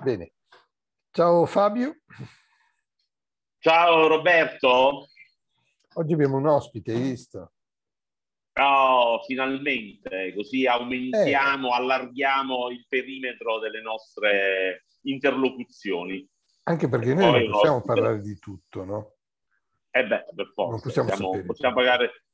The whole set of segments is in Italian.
Bene. Ciao Fabio. Ciao Roberto. Oggi abbiamo un ospite, hai visto? Oh, finalmente, così Eh, allarghiamo il perimetro delle nostre interlocuzioni. Anche E perché noi non poi un possiamo ospite. parlare di tutto, no? Per Non forza, possiamo sapere possiamo tutto. parlare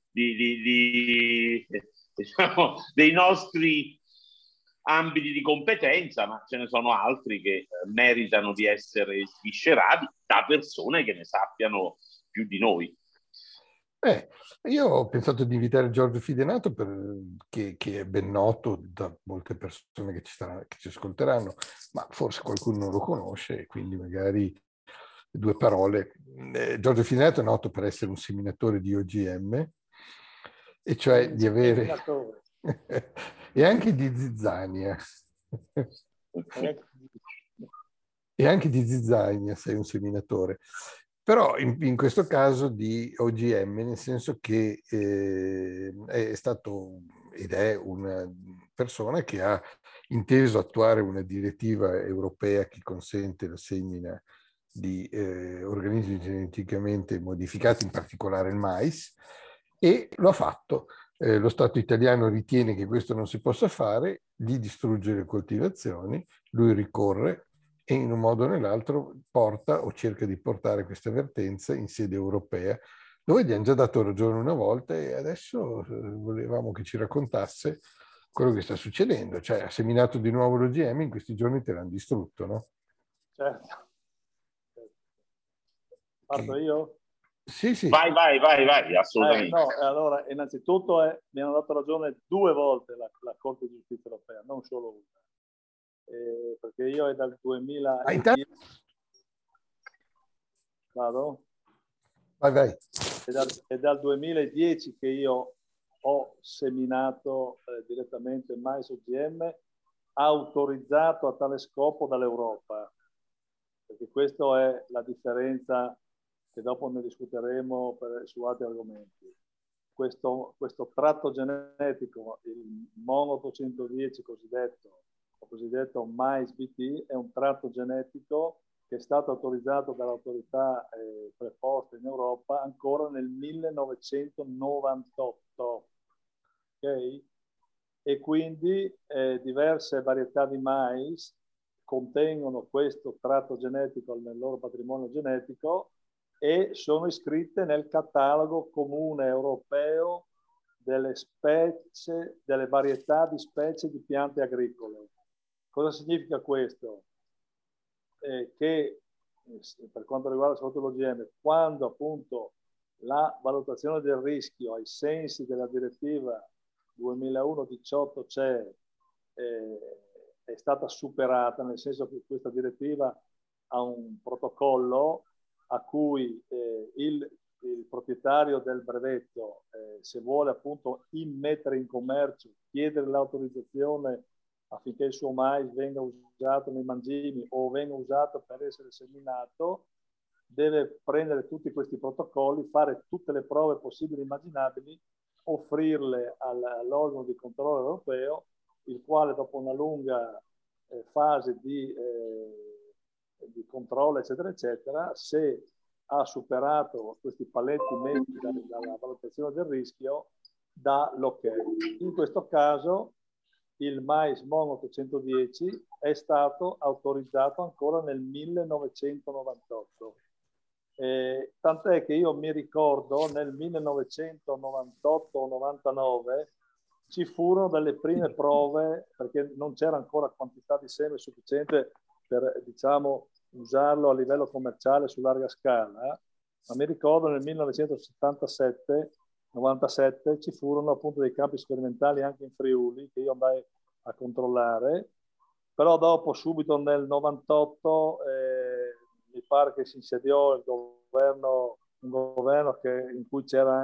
diciamo, dei nostri ambiti di competenza, ma ce ne sono altri che meritano di essere sviscerati da persone che ne sappiano più di noi. Io ho pensato di invitare Giorgio Fidenato, che è ben noto da molte persone che ci ascolteranno, ma forse qualcuno non lo conosce e quindi magari due parole. Giorgio Fidenato è noto per essere un seminatore di OGM, e cioè di avere... e anche di zizzania. E anche di zizzania, sei un seminatore. Però in questo caso di OGM, nel senso che è stato ed è una persona che ha inteso attuare una direttiva europea che consente la semina di organismi geneticamente modificati, in particolare il mais, e lo ha fatto. Lo Stato italiano ritiene che questo non si possa fare, gli distrugge le coltivazioni, lui ricorre e in un modo o nell'altro porta o cerca di portare questa vertenza in sede europea, dove gli hanno già dato ragione una volta e adesso volevamo che ci raccontasse quello che sta succedendo. Cioè ha seminato di nuovo l'OGM, in questi giorni te l'hanno distrutto, no? Certo. Parto io? Sì, sì. Vai, assolutamente. No, allora, innanzitutto mi hanno dato ragione 2 volte la Corte di Giustizia Europea, non solo una. Perché io è dal 2010... Vado? Vai. È dal 2010 che io ho seminato direttamente mais OGM, autorizzato a tale scopo dall'Europa, perché questa è la differenza che dopo ne discuteremo su altri argomenti. Questo tratto genetico, il MON 810 cosiddetto mais BT, è un tratto genetico che è stato autorizzato dall'autorità preposta in Europa ancora nel 1998. Okay? E quindi diverse varietà di mais contengono questo tratto genetico nel loro patrimonio genetico e sono iscritte nel catalogo comune europeo delle specie, delle varietà di specie di piante agricole. Cosa significa questo? Che per quanto riguarda soprattutto l'OGM, quando appunto la valutazione del rischio ai sensi della direttiva 2001-18 CE è stata superata, nel senso che questa direttiva ha un protocollo a cui il proprietario del brevetto, se vuole appunto immettere in commercio, chiedere l'autorizzazione affinché il suo mais venga usato nei mangimi o venga usato per essere seminato, deve prendere tutti questi protocolli, fare tutte le prove possibili e immaginabili, offrirle all'organo di controllo europeo, il quale dopo una lunga fase di controllo, eccetera, eccetera, se ha superato questi paletti messi dalla valutazione del rischio, dà l'ok. In questo caso il mais MON 810 è stato autorizzato ancora nel 1998. Tant'è che io mi ricordo nel 1998 o 99 ci furono delle prime prove, perché non c'era ancora quantità di seme sufficiente per, diciamo, usarlo a livello commerciale su larga scala, ma mi ricordo nel 1977-97 ci furono appunto dei campi sperimentali anche in Friuli che io andai a controllare, però dopo subito nel 98 mi pare che si insediò il governo, un governo in cui c'era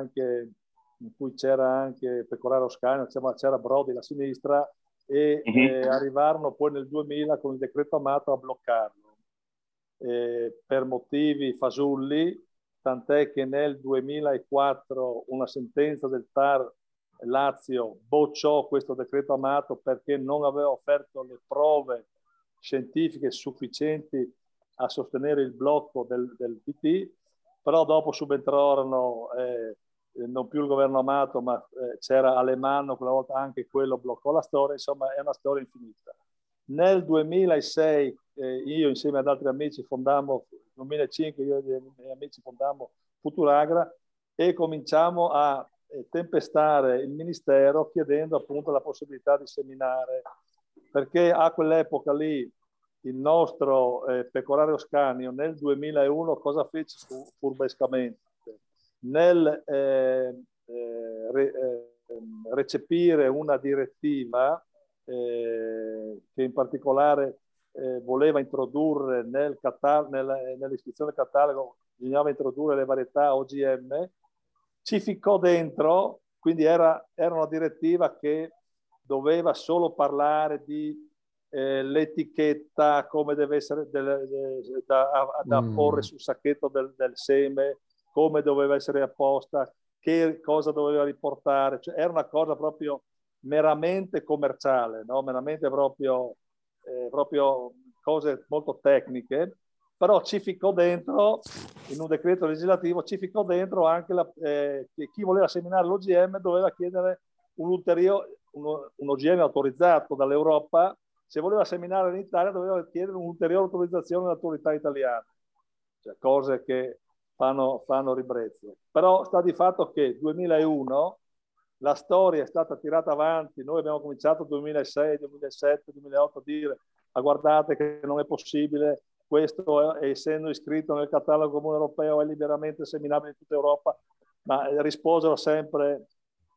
anche Pecoraro Scanio, c'era Brodi la sinistra, e arrivarono poi nel 2000 con il decreto Amato a bloccarlo per motivi fasulli, tant'è che nel 2004 una sentenza del TAR Lazio bocciò questo decreto Amato perché non aveva offerto le prove scientifiche sufficienti a sostenere il blocco del PT, però dopo subentrarono non più il governo Amato, ma c'era Alemanno, quella volta anche quello bloccò la storia, insomma è una storia infinita. Nel 2006 io insieme ad altri amici fondammo, nel 2005 io e i miei amici fondammo Futuragra e cominciamo a tempestare il ministero chiedendo appunto la possibilità di seminare, perché a quell'epoca lì il nostro Pecorario Scanio nel 2001 cosa fece furbescamente? Nel recepire una direttiva che in particolare voleva introdurre nell'iscrizione del catalogo, bisognava introdurre le varietà OGM, ci ficcò dentro, quindi era una direttiva che doveva solo parlare di l'etichetta, come deve essere da porre sul sacchetto del seme, come doveva essere apposta, che cosa doveva riportare, cioè era una cosa proprio meramente commerciale, no? Meramente proprio cose molto tecniche, però ci ficcò dentro, in un decreto legislativo, ci ficcò dentro anche che chi voleva seminare l'OGM doveva chiedere un OGM autorizzato dall'Europa. Se voleva seminare in Italia doveva chiedere un'ulteriore autorizzazione all'autorità italiana, cioè cose che fanno ribrezzo. Però sta di fatto che nel 2001 la storia è stata tirata avanti, noi abbiamo cominciato nel 2006, 2007, 2008 a dire guardate che non è possibile, questo essendo iscritto nel catalogo comune europeo è liberamente seminabile in tutta Europa, ma risposero sempre,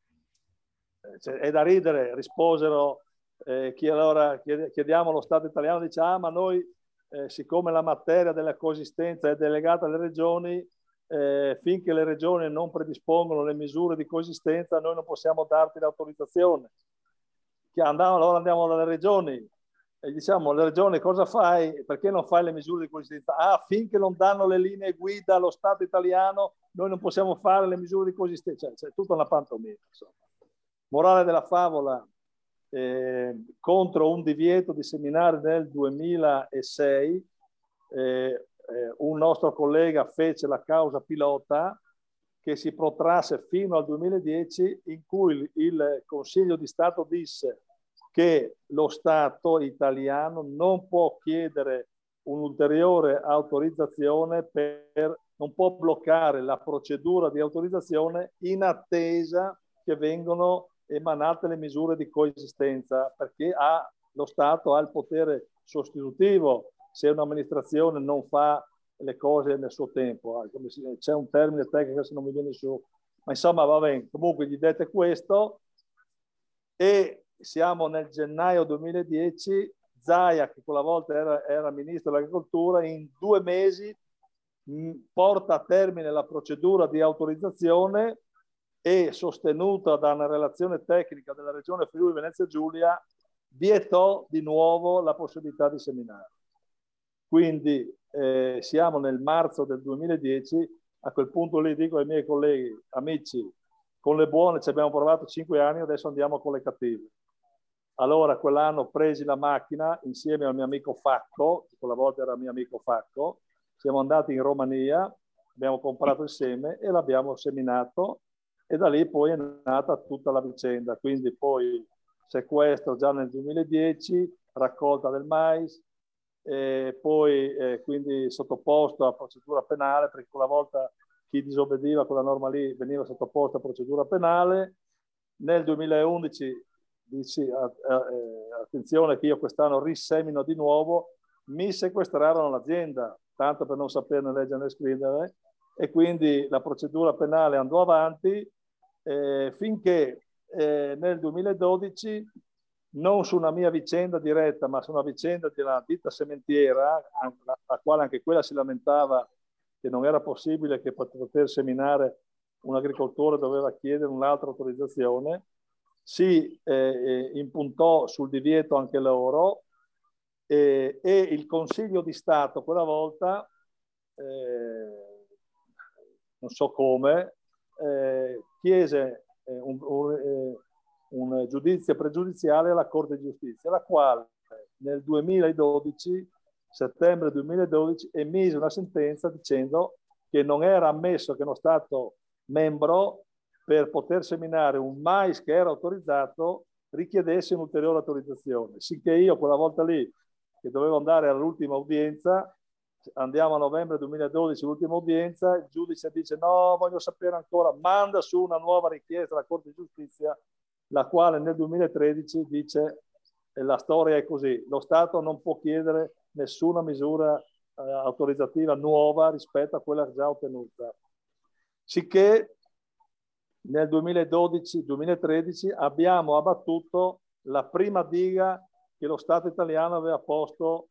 è da ridere, risposero allora chiediamo allo Stato italiano, dice ma noi siccome la materia della coesistenza è delegata alle regioni, finché le regioni non predispongono le misure di coesistenza noi non possiamo darti l'autorizzazione. Allora andiamo dalle regioni e diciamo alle regioni cosa fai? Perché non fai le misure di coesistenza? Finché non danno le linee guida allo Stato italiano noi non possiamo fare le misure di coesistenza. C'è tutta una pantomima, insomma. Morale della favola, contro un divieto di seminare nel 2006 un nostro collega fece la causa pilota che si protrasse fino al 2010, in cui il Consiglio di Stato disse che lo Stato italiano non può chiedere un'ulteriore autorizzazione non può bloccare la procedura di autorizzazione in attesa che vengano emanate le misure di coesistenza, perché lo Stato ha il potere sostitutivo se un'amministrazione non fa le cose nel suo tempo. C'è un termine tecnico se non mi viene su, ma insomma va bene, comunque gli dette questo e siamo nel gennaio 2010, Zaia, che quella volta era ministro dell'agricoltura, in 2 mesi porta a termine la procedura di autorizzazione e sostenuta da una relazione tecnica della regione Friuli Venezia Giulia vietò di nuovo la possibilità di seminare. Quindi siamo nel marzo del 2010, a quel punto lì dico ai miei colleghi, amici, con le buone ci abbiamo provato 5 anni, adesso andiamo con le cattive. Allora quell'anno presi la macchina insieme al mio amico Facco, che quella volta era mio amico Facco, siamo andati in Romania, abbiamo comprato il seme e l'abbiamo seminato e da lì poi è nata tutta la vicenda. Quindi poi sequestro già nel 2010, raccolta del mais, poi quindi sottoposto a procedura penale, perché quella volta chi disobbediva a quella norma lì veniva sottoposto a procedura penale. Nel 2011 dici attenzione che io quest'anno risemino di nuovo, mi sequestrarono l'azienda, tanto per non saperne leggere né scrivere, e quindi la procedura penale andò avanti finché nel 2012, non su una mia vicenda diretta, ma su una vicenda di una ditta sementiera, la quale anche quella si lamentava che non era possibile che per poter seminare un agricoltore doveva chiedere un'altra autorizzazione, si impuntò sul divieto anche loro e il Consiglio di Stato quella volta, non so come, chiese un giudizio pregiudiziale alla Corte di Giustizia, la quale nel 2012, settembre 2012, emise una sentenza dicendo che non era ammesso che uno Stato membro, per poter seminare un mais che era autorizzato, richiedesse un'ulteriore autorizzazione. Sicché io quella volta lì, che dovevo andare all'ultima udienza, andiamo a novembre 2012, l'ultima udienza, il giudice dice no, voglio sapere ancora, manda su una nuova richiesta alla Corte di Giustizia, la quale nel 2013 dice la storia è così, lo Stato non può chiedere nessuna misura autorizzativa nuova rispetto a quella già ottenuta. Sicché nel 2012-2013 abbiamo abbattuto la prima diga che lo Stato italiano aveva posto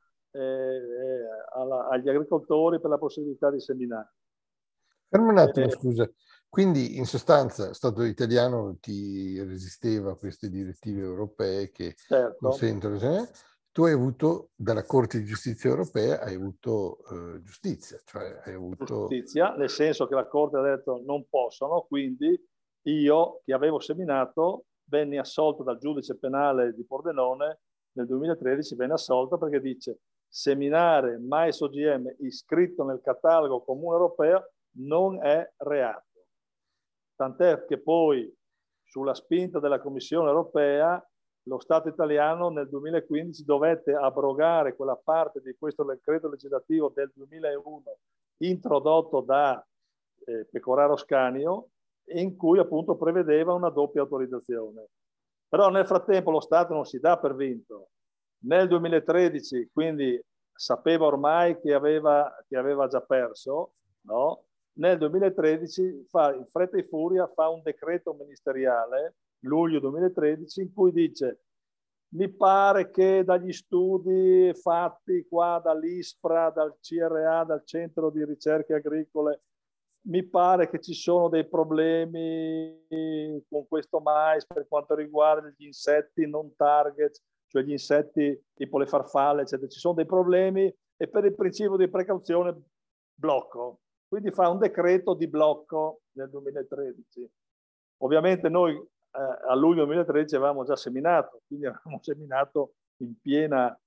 agli agricoltori per la possibilità di seminare. Fermo un attimo, scusa. Quindi in sostanza lo Stato italiano ti resisteva a queste direttive europee che consentono. Tu hai avuto dalla Corte di Giustizia europea, hai avuto giustizia, cioè hai avuto... Giustizia, nel senso che la Corte ha detto non possono, quindi io che avevo seminato venni assolto dal giudice penale di Pordenone nel 2013, venne assolto perché dice seminare mais OGM iscritto nel catalogo comune europeo non è reato. Tant'è che poi, sulla spinta della Commissione europea, lo Stato italiano nel 2015 dovette abrogare quella parte di questo decreto legislativo del 2001 introdotto da Pecoraro Scanio, in cui appunto prevedeva una doppia autorizzazione. Però nel frattempo lo Stato non si dà per vinto. Nel 2013, quindi sapeva ormai che aveva già perso, no? Nel 2013 in fretta e furia fa un decreto ministeriale, luglio 2013, in cui dice mi pare che dagli studi fatti qua dall'ISPRA, dal CRA, dal Centro di Ricerche Agricole, mi pare che ci sono dei problemi con questo mais per quanto riguarda gli insetti non target, cioè gli insetti tipo le farfalle, eccetera. Ci sono dei problemi e per il principio di precauzione blocco. Quindi fa un decreto di blocco nel 2013. Ovviamente noi a luglio 2013 avevamo già seminato, quindi avevamo seminato in piena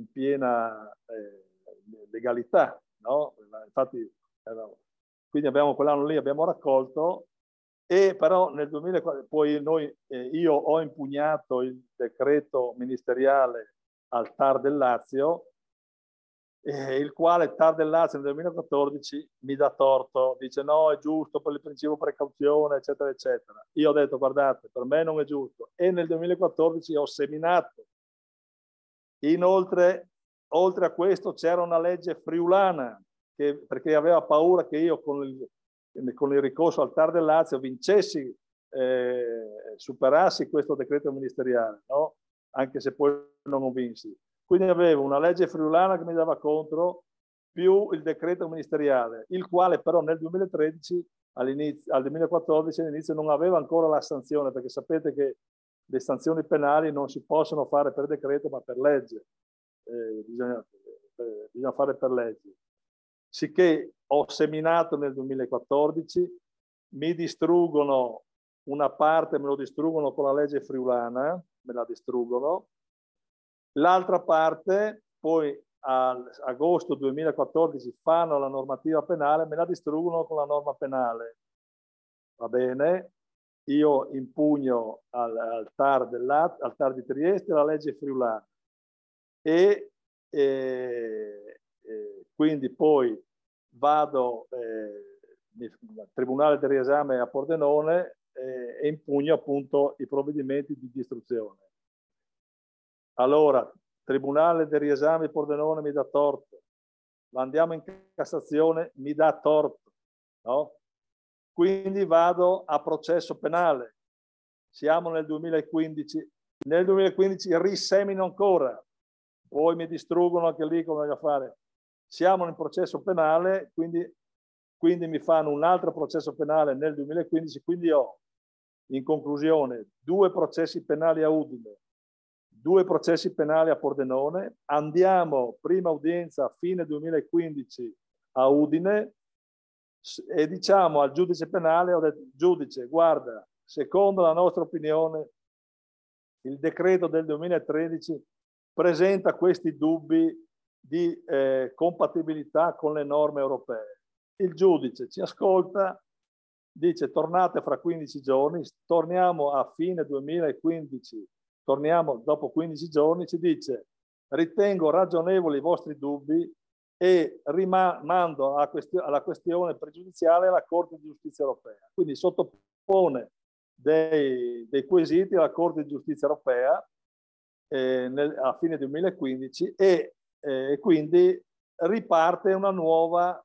legalità, no? Infatti quindi quell'anno lì abbiamo raccolto, e però nel 2004 poi io ho impugnato il decreto ministeriale al TAR del Lazio, il quale TAR del Lazio nel 2014 mi dà torto, dice no, è giusto per il principio precauzione, eccetera, eccetera. Io ho detto guardate, per me non è giusto, e nel 2014 ho seminato. Inoltre, oltre a questo, c'era una legge friulana, perché aveva paura che io con il ricorso al TAR del Lazio vincessi, superassi questo decreto ministeriale, no? Anche se poi non ho vinsi. Quindi avevo una legge friulana che mi dava contro, più il decreto ministeriale, il quale però nel 2013, al 2014 all'inizio non aveva ancora la sanzione, perché sapete che le sanzioni penali non si possono fare per decreto ma per legge, bisogna fare per legge. Sicché ho seminato nel 2014, mi distruggono una parte, me lo distruggono con la legge friulana, me la distruggono. L'altra parte, poi a agosto 2014 fanno la normativa penale, me la distruggono con la norma penale. Va bene? Io impugno al TAR di Trieste la legge friulana e quindi poi vado al Tribunale del Riesame a Pordenone e impugno appunto i provvedimenti di distruzione. Allora, Tribunale del Riesame di Pordenone mi dà torto, andiamo in Cassazione, mi dà torto, no? Quindi vado a processo penale. Siamo nel 2015, nel 2015 risemino ancora, poi mi distruggono anche lì come voglio fare. Siamo in processo penale, quindi mi fanno un altro processo penale nel 2015, quindi ho in conclusione 2 processi penali a Udine, 2 processi penali a Pordenone, andiamo prima udienza a fine 2015 a Udine e diciamo al giudice penale, ho detto giudice guarda, secondo la nostra opinione il decreto del 2013 presenta questi dubbi di compatibilità con le norme europee. Il giudice ci ascolta, dice tornate fra 15 giorni, torniamo a fine 2015, torniamo dopo 15 giorni, ci dice ritengo ragionevoli i vostri dubbi e rimando alla questione pregiudiziale alla Corte di Giustizia Europea. Quindi sottopone dei quesiti alla Corte di Giustizia Europea a fine 2015 e quindi riparte una nuova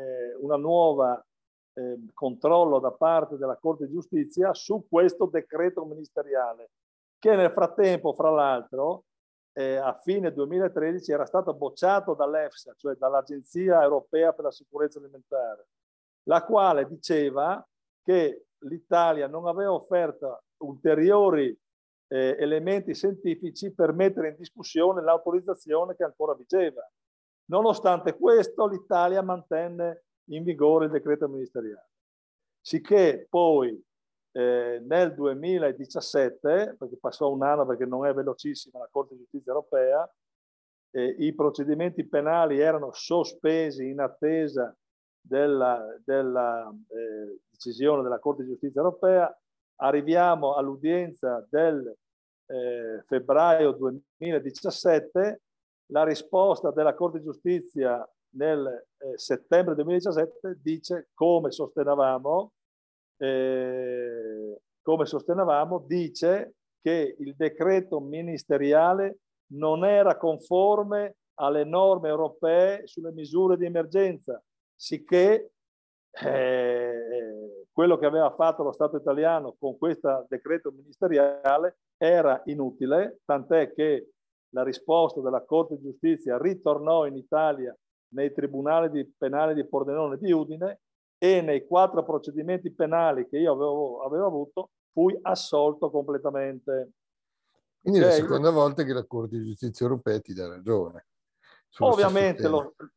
controllo da parte della Corte di Giustizia su questo decreto ministeriale, che nel frattempo, fra l'altro, a fine 2013 era stato bocciato dall'EFSA, cioè dall'Agenzia Europea per la Sicurezza Alimentare, la quale diceva che l'Italia non aveva offerto ulteriori elementi scientifici per mettere in discussione l'autorizzazione che ancora vigeva. Nonostante questo, l'Italia mantenne in vigore il decreto ministeriale. Sicché poi nel 2017, perché passò un anno perché non è velocissima la Corte di Giustizia Europea, i procedimenti penali erano sospesi in attesa della decisione della Corte di Giustizia Europea. Arriviamo all'udienza del febbraio 2017, la risposta della Corte di Giustizia nel settembre 2017 dice, come sostenevamo, dice che il decreto ministeriale non era conforme alle norme europee sulle misure di emergenza, sicché quello che aveva fatto lo Stato italiano con questo decreto ministeriale era inutile, tant'è che la risposta della Corte di Giustizia ritornò in Italia nei tribunali penali di Pordenone e di Udine, e nei 4 procedimenti penali che io avevo avuto fui assolto completamente. Quindi è la seconda volta che la Corte di Giustizia Europea ti dà ragione. Ovviamente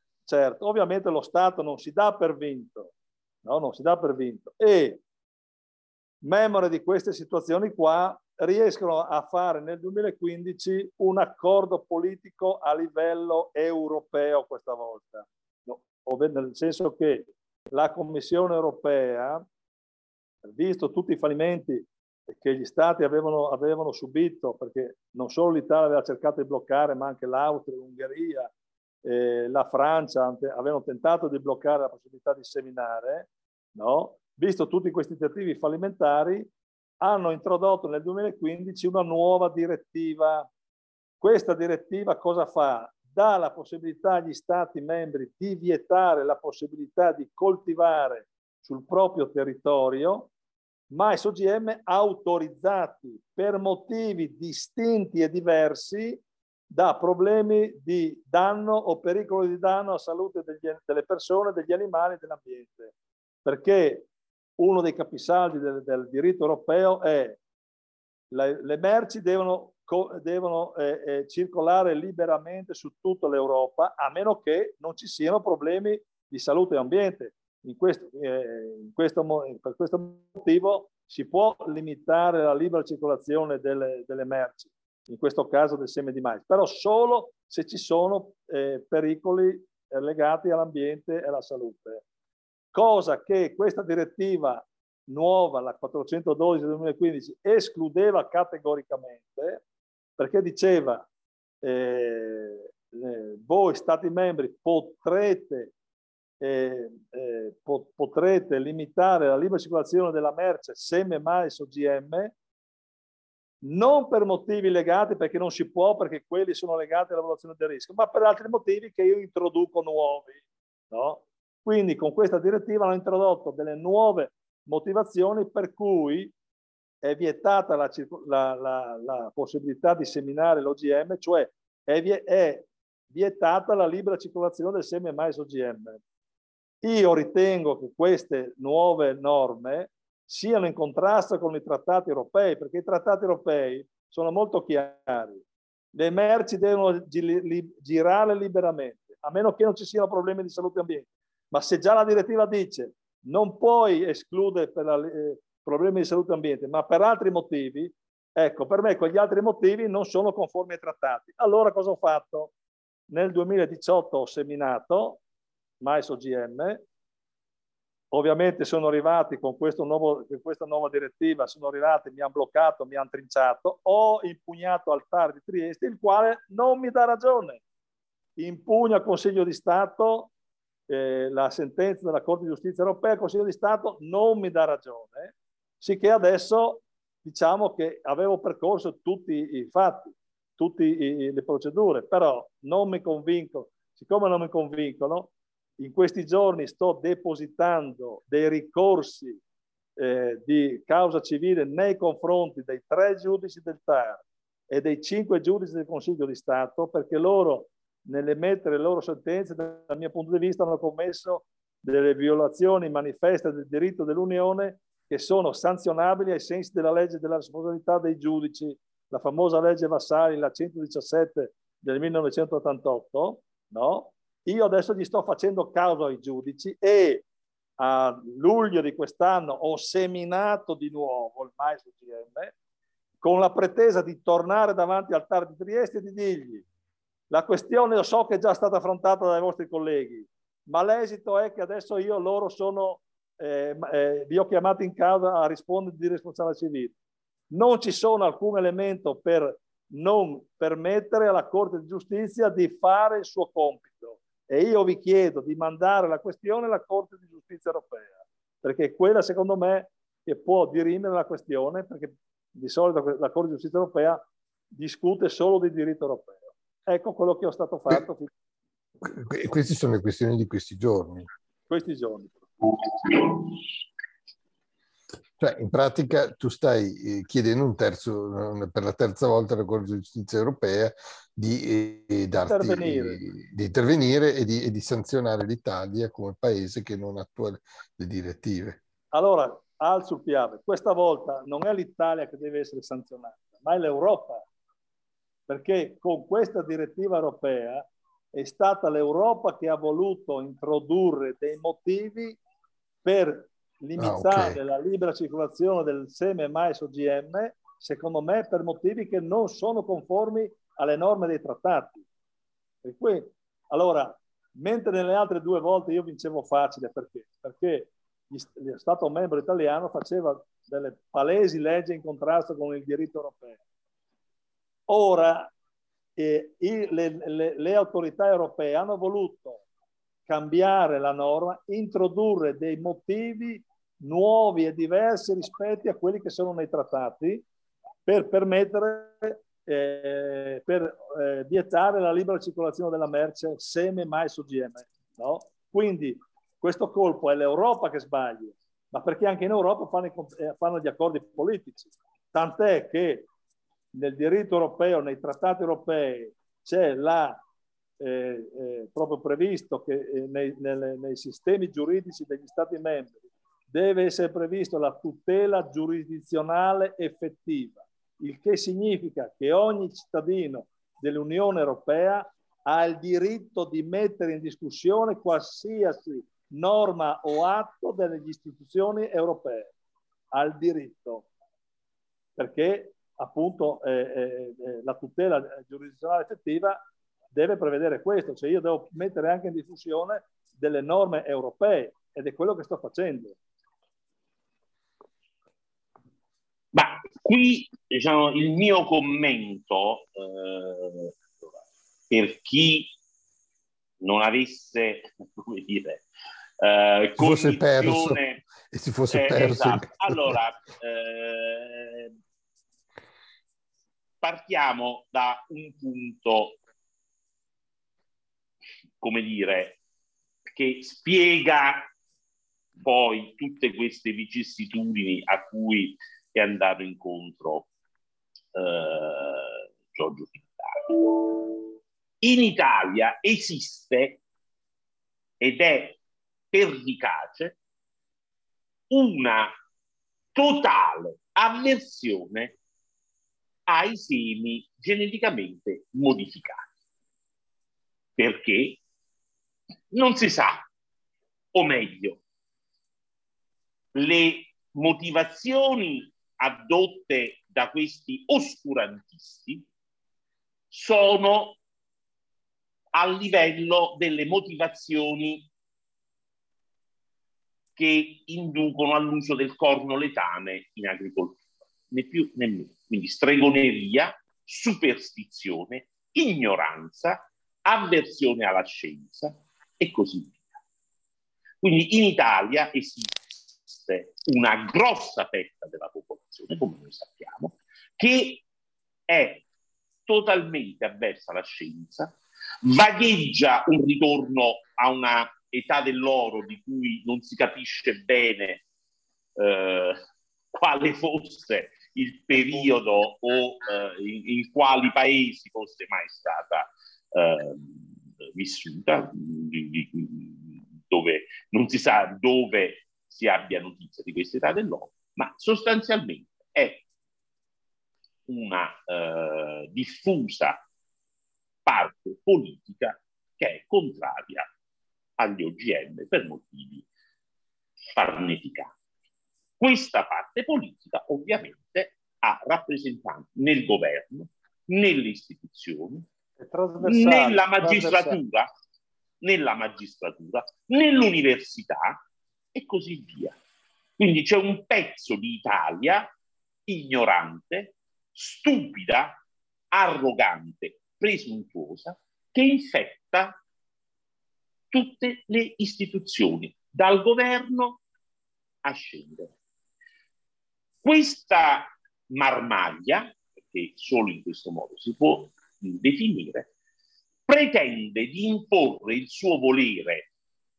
lo Stato non si dà per vinto, no? Non si dà per vinto. E memore di queste situazioni qua riescono a fare nel 2015 un accordo politico a livello europeo questa volta, no? Nel senso che la Commissione europea, visto tutti i fallimenti che gli Stati avevano subito, perché non solo l'Italia aveva cercato di bloccare, ma anche l'Austria, l'Ungheria, la Francia avevano tentato di bloccare la possibilità di seminare, no? Visto tutti questi tentativi fallimentari, hanno introdotto nel 2015 una nuova direttiva. Questa direttiva cosa fa? Dà la possibilità agli Stati membri di vietare la possibilità di coltivare sul proprio territorio mais OGM autorizzati per motivi distinti e diversi da problemi di danno o pericolo di danno alla salute delle persone, degli animali e dell'ambiente. Perché uno dei capisaldi del diritto europeo è le merci devono circolare liberamente su tutta l'Europa, a meno che non ci siano problemi di salute e ambiente. Per questo motivo si può limitare la libera circolazione delle merci, in questo caso del seme di mais, però solo se ci sono pericoli legati all'ambiente e alla salute. Cosa che questa direttiva nuova, la 412 del 2015, escludeva categoricamente, perché diceva voi Stati membri potrete limitare la libera circolazione della merce seme, mais, OGM, non per motivi legati, perché non si può, perché quelli sono legati alla valutazione del rischio, ma per altri motivi che io introduco nuovi, no? Quindi con questa direttiva hanno introdotto delle nuove motivazioni per cui è vietata la possibilità di seminare l'OGM, cioè è vietata la libera circolazione del seme mais OGM. Io ritengo che queste nuove norme siano in contrasto con i trattati europei, perché i trattati europei sono molto chiari. Le merci devono girare liberamente, a meno che non ci siano problemi di salute e ambiente. Ma se già la direttiva dice non puoi escludere per problemi di salute e ambiente, ma per altri motivi, Ecco, per me quegli altri motivi non sono conformi ai trattati. Allora cosa ho fatto? Nel 2018 ho seminato Mais OGM, ovviamente sono arrivati con questa nuova direttiva, sono arrivati, mi hanno bloccato, mi hanno trinciato, ho impugnato al TAR di Trieste, il quale non mi dà ragione. Impugna al Consiglio di Stato la sentenza della Corte di Giustizia Europea, il Consiglio di Stato non mi dà ragione, sicché adesso diciamo che avevo percorso tutti i fatti, tutte le procedure, però non mi convinco. Siccome non mi convincono, in questi giorni sto depositando dei ricorsi di causa civile nei confronti dei 3 giudici del TAR e dei 5 giudici del Consiglio di Stato, perché loro, nell'emettere le loro sentenze, dal mio punto di vista, hanno commesso delle violazioni manifeste del diritto dell'Unione che sono sanzionabili ai sensi della legge della responsabilità dei giudici, la famosa legge Vassalli, la 117 del 1988, no? Io adesso gli sto facendo causa ai giudici e a luglio di quest'anno ho seminato di nuovo il mais OGM con la pretesa di tornare davanti al TAR di Trieste e di dirgli: la questione lo so che è già stata affrontata dai vostri colleghi, ma l'esito è che adesso vi ho chiamato in causa a rispondere di responsabilità civile. Non ci sono alcun elemento per non permettere alla Corte di Giustizia di fare il suo compito, e io vi chiedo di mandare la questione alla Corte di Giustizia Europea, perché è quella, secondo me, che può dirimere la questione, perché di solito la Corte di Giustizia Europea discute solo di diritto europeo. Ecco quello che ho stato fatto. Queste sono le questioni di questi giorni. Questi giorni. Cioè, in pratica tu stai chiedendo per la terza volta alla Corte di Giustizia Europea di intervenire e di sanzionare l'Italia come paese che non attua le direttive. Allora, alzo il piave. Questa volta non è l'Italia che deve essere sanzionata, ma è l'Europa. Perché con questa direttiva europea è stata l'Europa che ha voluto introdurre dei motivi per limitare la libera circolazione del seme mais OGM, secondo me per motivi che non sono conformi alle norme dei trattati. E qui, allora, mentre nelle altre 2 volte io vincevo facile, perché lo Stato membro italiano faceva delle palesi leggi in contrasto con il diritto europeo. Ora le autorità europee hanno voluto cambiare la norma, introdurre dei motivi nuovi e diversi rispetto a quelli che sono nei trattati per permettere, vietare la libera circolazione della merce seme mais OGM. No? Quindi questo colpo è l'Europa che sbaglia, ma perché anche in Europa fanno gli accordi politici. Tant'è che nel diritto europeo, nei trattati europei, c'è proprio previsto che nei sistemi giuridici degli Stati membri deve essere previsto la tutela giurisdizionale effettiva, il che significa che ogni cittadino dell'Unione Europea ha il diritto di mettere in discussione qualsiasi norma o atto delle istituzioni europee. Ha il diritto, perché appunto la tutela giurisdizionale effettiva deve prevedere questo, cioè io devo mettere anche in discussione delle norme europee, ed è quello che sto facendo. Ma qui, diciamo, il mio commento per chi non avesse, come dire, cognizione e si fosse perso. Esatto. Allora, partiamo da un punto, come dire, che spiega poi tutte queste vicissitudini a cui è andato incontro Giorgio Fittari. In Italia esiste, ed è pervicace, una totale avversione ai semi geneticamente modificati. Perché? Non si sa, o meglio, le motivazioni addotte da questi oscurantisti sono a livello delle motivazioni che inducono all'uso del corno letame in agricoltura, né più né meno. Quindi stregoneria, superstizione, ignoranza, avversione alla scienza e così via. Quindi in Italia esiste una grossa fetta della popolazione, come noi sappiamo, che è totalmente avversa alla scienza, vagheggia un ritorno a una età dell'oro di cui non si capisce bene quale fosse il periodo o in quali paesi fosse mai stata vissuta, dove non si sa dove si abbia notizia di questa età dell'oro, ma sostanzialmente è una diffusa parte politica che è contraria agli OGM per motivi farneticanti. Questa parte politica ovviamente ha rappresentanti nel governo, nelle istituzioni, nella magistratura, nell'università e così via. Quindi c'è un pezzo di Italia ignorante, stupida, arrogante, presuntuosa, che infetta tutte le istituzioni, dal governo a scendere. Questa marmaglia, che solo in questo modo si può definire, pretende di imporre il suo volere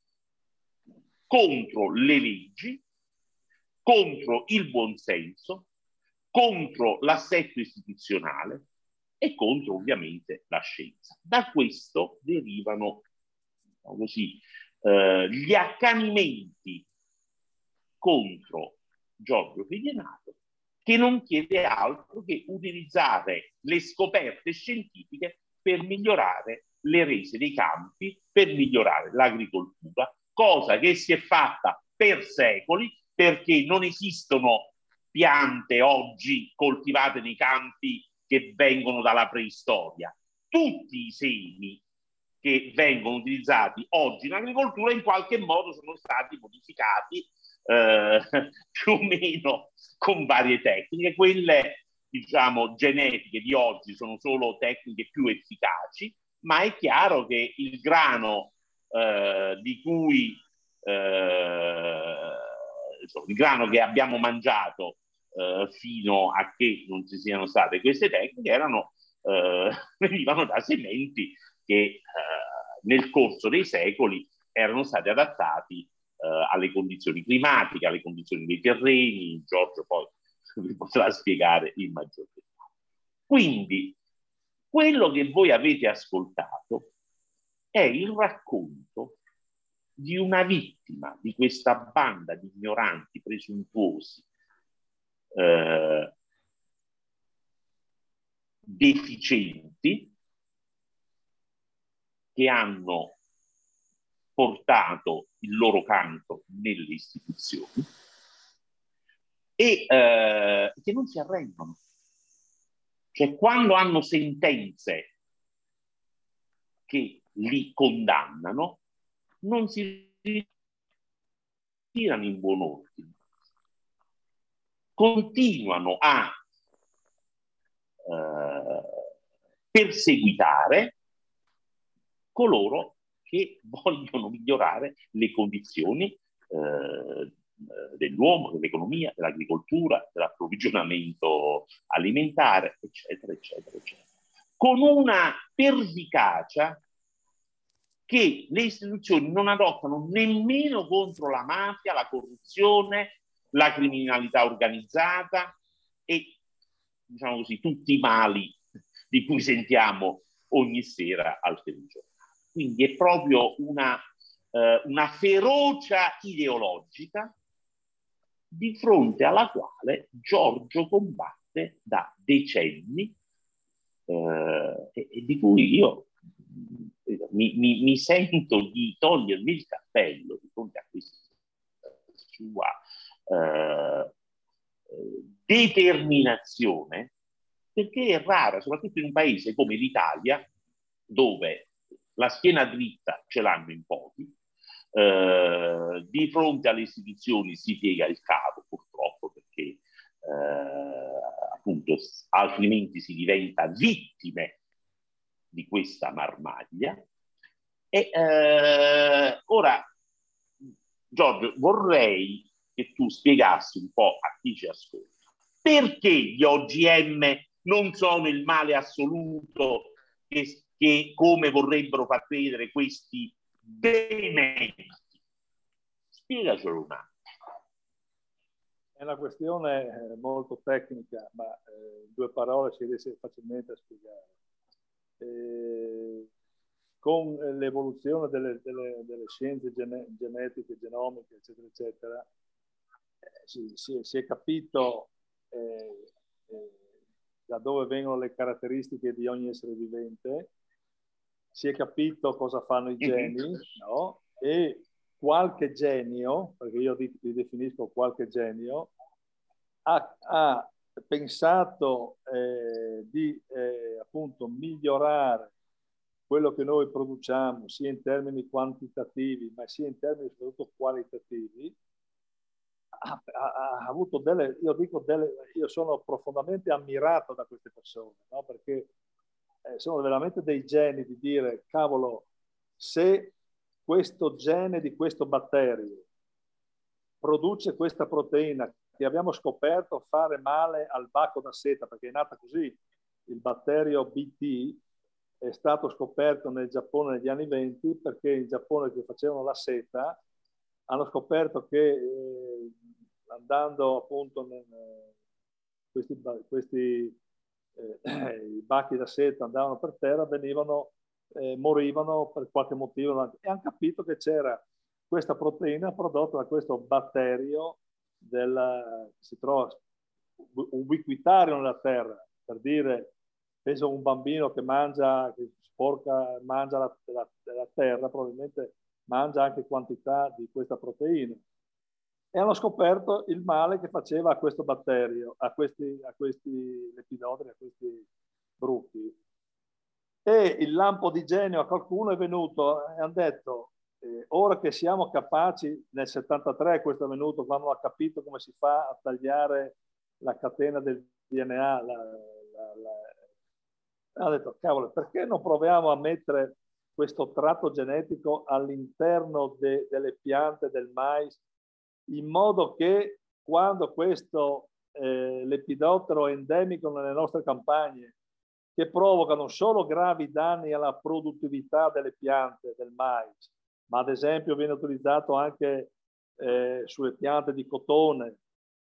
contro le leggi, contro il buonsenso, contro l'assetto istituzionale e contro ovviamente la scienza. Da questo derivano, diciamo così, gli accanimenti contro Giorgio Pignato, che non chiede altro che utilizzare le scoperte scientifiche per migliorare le rese dei campi, per migliorare l'agricoltura, cosa che si è fatta per secoli, perché non esistono piante oggi coltivate nei campi che vengono dalla preistoria. Tutti i semi che vengono utilizzati oggi in agricoltura in qualche modo sono stati modificati più o meno con varie tecniche. Quelle, diciamo, genetiche di oggi sono solo tecniche più efficaci, ma è chiaro che il grano di cui insomma, il grano che abbiamo mangiato fino a che non ci siano state queste tecniche venivano da sementi che nel corso dei secoli erano stati adattati alle condizioni climatiche, alle condizioni dei terreni. Giorgio poi vi potrà spiegare in maggior dettaglio. Quindi quello che voi avete ascoltato è il racconto di una vittima di questa banda di ignoranti, presuntuosi, deficienti, che hanno portato il loro canto nelle istituzioni e che non si arrendono. Cioè, quando hanno sentenze che li condannano, non si ritirano in buon ordine, continuano a perseguitare coloro che vogliono migliorare le condizioni dell'uomo, dell'economia, dell'agricoltura, dell'approvvigionamento alimentare, eccetera, eccetera, eccetera. Con una pervicacia che le istituzioni non adottano nemmeno contro la mafia, la corruzione, la criminalità organizzata e, diciamo così, tutti i mali di cui sentiamo ogni sera al telegiornale. Quindi è proprio una ferocia ideologica di fronte alla quale Giorgio combatte da decenni e di cui io mi sento di togliermi il cappello di fronte a questa sua determinazione, perché è rara, soprattutto in un paese come l'Italia, dove la schiena dritta ce l'hanno in pochi, di fronte alle istituzioni si piega il capo, purtroppo, perché appunto altrimenti si diventa vittime di questa marmaglia. E ora, Giorgio, vorrei che tu spiegassi un po' a chi ci ascolta perché gli OGM non sono il male assoluto che come vorrebbero far credere questi dementi. Spiegacelo un attimo. È una questione molto tecnica, ma in due parole si riesce facilmente a spiegare. Con l'evoluzione delle scienze genetiche, genomiche, eccetera, eccetera, si è capito da dove vengono le caratteristiche di ogni essere vivente, si è capito cosa fanno i geni, no? E qualche genio, perché io li definisco qualche genio, ha pensato di appunto migliorare quello che noi produciamo, sia in termini quantitativi, ma sia in termini soprattutto qualitativi. Ha avuto delle, io sono profondamente ammirato da queste persone, no? Perché sono veramente dei geni di dire, cavolo, se questo gene di questo batterio produce questa proteina che abbiamo scoperto fare male al bacco da seta, perché è nata così, il batterio BT è stato scoperto nel Giappone negli anni 20, perché in Giappone che facevano la seta hanno scoperto che andando appunto questi i bacchi da seta andavano per terra, morivano per qualche motivo, e hanno capito che c'era questa proteina prodotta da questo batterio che si trova ubiquitario nella terra, per dire, penso un bambino che mangia, che sporca, mangia la terra, probabilmente mangia anche quantità di questa proteina. E hanno scoperto il male che faceva a questo batterio, a questi lepidodri, a questi bruchi. E il lampo di genio a qualcuno è venuto e hanno detto, ora che siamo capaci, nel 73 questo è venuto, quando ha capito come si fa a tagliare la catena del DNA, ha detto, cavolo, perché non proviamo a mettere questo tratto genetico all'interno delle piante del mais, in modo che quando questo lepidottero è endemico nelle nostre campagne, che provocano solo gravi danni alla produttività delle piante del mais, ma ad esempio viene utilizzato anche sulle piante di cotone,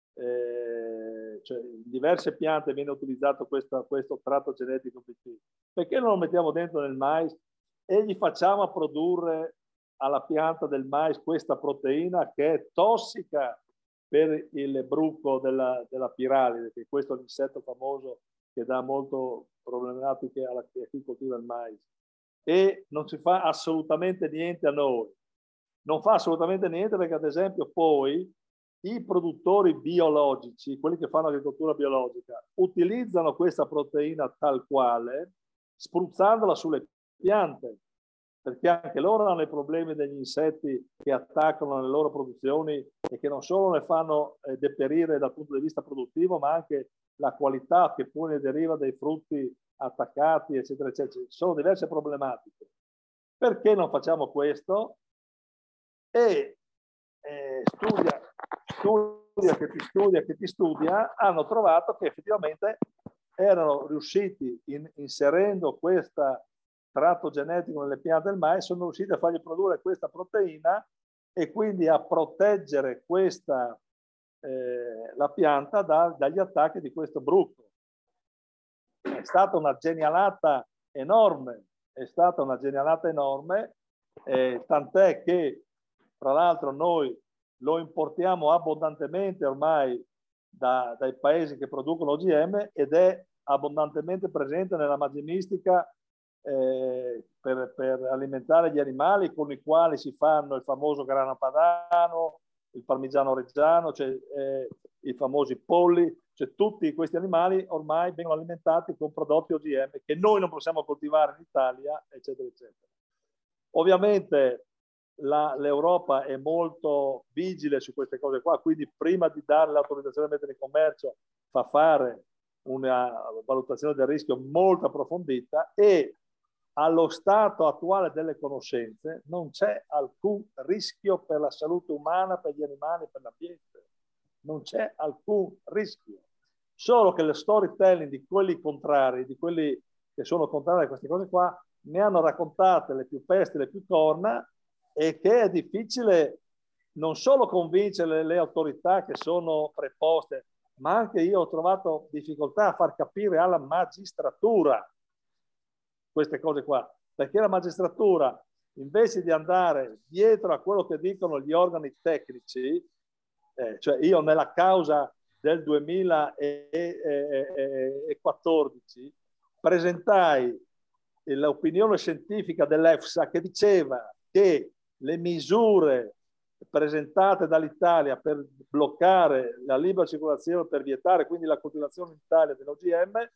cioè in diverse piante viene utilizzato questo tratto genetico BT. Perché non lo mettiamo dentro nel mais e gli facciamo produrre alla pianta del mais questa proteina che è tossica per il bruco della piralide, che questo è l'insetto famoso che dà molto problematiche a chi coltiva il mais. E non si fa assolutamente niente a noi. Non fa assolutamente niente perché, ad esempio, poi i produttori biologici, quelli che fanno agricoltura biologica, utilizzano questa proteina tal quale, spruzzandola sulle piante, perché anche loro hanno i problemi degli insetti che attaccano le loro produzioni e che non solo le fanno deperire dal punto di vista produttivo, ma anche la qualità che poi ne deriva dai frutti attaccati, eccetera, eccetera. Ci sono diverse problematiche. Perché non facciamo questo? E studia che ti studia, hanno trovato che effettivamente erano riusciti, inserendo questo tratto genetico nelle piante del mais, sono riusciti a fargli produrre questa proteina e quindi a proteggere la pianta dagli attacchi di questo bruco. È stata una genialata enorme, tant'è che tra l'altro noi lo importiamo abbondantemente ormai dai paesi che producono OGM ed è abbondantemente presente nella mangiamistica per alimentare gli animali, con i quali si fanno il famoso grana padano, il parmigiano reggiano, cioè i famosi polli, Cioè tutti questi animali ormai vengono alimentati con prodotti OGM che noi non possiamo coltivare in Italia, eccetera, eccetera. Ovviamente l'Europa è molto vigile su queste cose qua, quindi prima di dare l'autorizzazione a mettere in commercio fa fare una valutazione del rischio molto approfondita e allo stato attuale delle conoscenze non c'è alcun rischio per la salute umana, per gli animali, per l'ambiente. Non c'è alcun rischio. Solo che le storytelling di quelli contrari, di quelli che sono contrari a queste cose qua, ne hanno raccontate le più peste, le più corna, e che è difficile non solo convincere le autorità che sono preposte, ma anche io ho trovato difficoltà a far capire alla magistratura queste cose qua, perché la magistratura, invece di andare dietro a quello che dicono gli organi tecnici, cioè io nella causa del 2014 presentai l'opinione scientifica dell'EFSA che diceva che le misure presentate dall'Italia per bloccare la libera circolazione, per vietare quindi la coltivazione in Italia dell'OGM,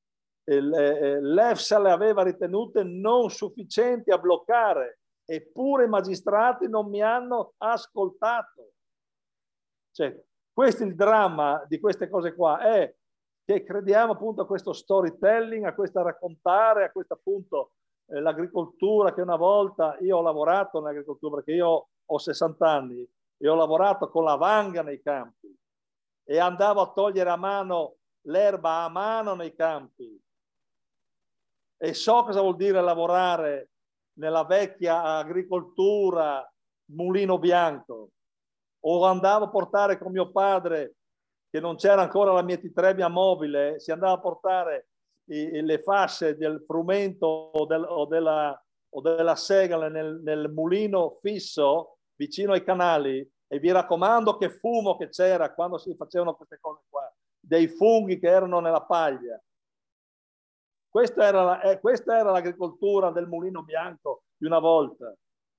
l'EFSA le aveva ritenute non sufficienti a bloccare, eppure i magistrati non mi hanno ascoltato. Cioè, questo è il dramma di queste cose qua, è che crediamo appunto a questo storytelling, a questo raccontare, a questo appunto l'agricoltura che una volta io ho lavorato nell'agricoltura, perché io ho 60 anni e ho lavorato con la vanga nei campi e andavo a togliere a mano l'erba a mano nei campi e so cosa vuol dire lavorare nella vecchia agricoltura mulino bianco, o andavo a portare con mio padre, che non c'era ancora la mietitrebbia mobile, si andava a portare le fasce del frumento o della segale nel mulino fisso vicino ai canali, e vi raccomando che fumo che c'era quando si facevano queste cose qua, dei funghi che erano nella paglia. Questa era l'agricoltura del mulino bianco di una volta.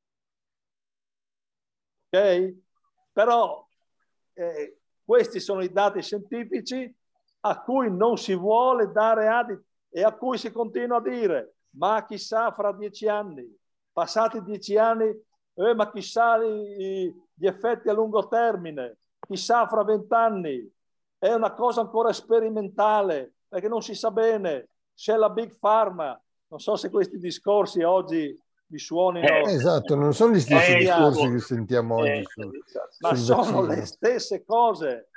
Ok? Però questi sono i dati scientifici a cui non si vuole dare adito e a cui si continua a dire ma chissà fra 10 anni, passati 10 anni, ma chissà gli effetti a lungo termine, chissà fra 20 anni, è una cosa ancora sperimentale perché non si sa bene, c'è la Big Pharma, non so se questi discorsi oggi vi suonino. Esatto, non sono gli stessi discorsi che sentiamo oggi ma sono le stesse cose,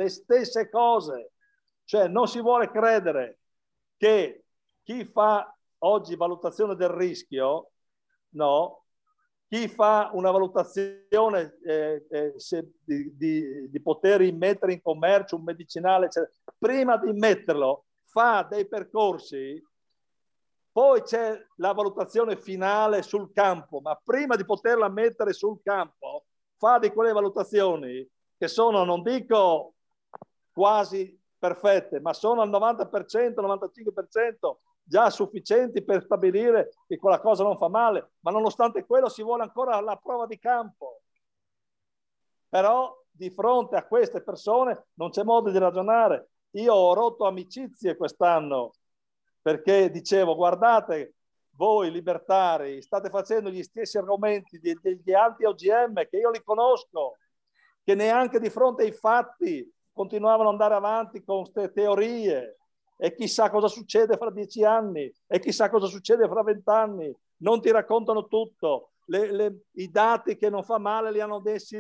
cioè non si vuole credere che chi fa oggi valutazione del rischio, no, chi fa una valutazione di poter mettere in commercio un medicinale, eccetera, prima di metterlo fa dei percorsi, poi c'è la valutazione finale sul campo, ma prima di poterla mettere sul campo fa di quelle valutazioni che sono, non dico quasi perfette, ma sono al 90%, 95% già sufficienti per stabilire che quella cosa non fa male, ma nonostante quello si vuole ancora la prova di campo. Però di fronte a queste persone non c'è modo di ragionare. Io ho rotto amicizie quest'anno perché dicevo, guardate, voi libertari state facendo gli stessi argomenti degli anti-OGM che io li conosco, che neanche di fronte ai fatti continuavano ad andare avanti con queste teorie, e chissà cosa succede fra 10 anni, e chissà cosa succede fra 20 anni, non ti raccontano tutto, i dati che non fa male li hanno messi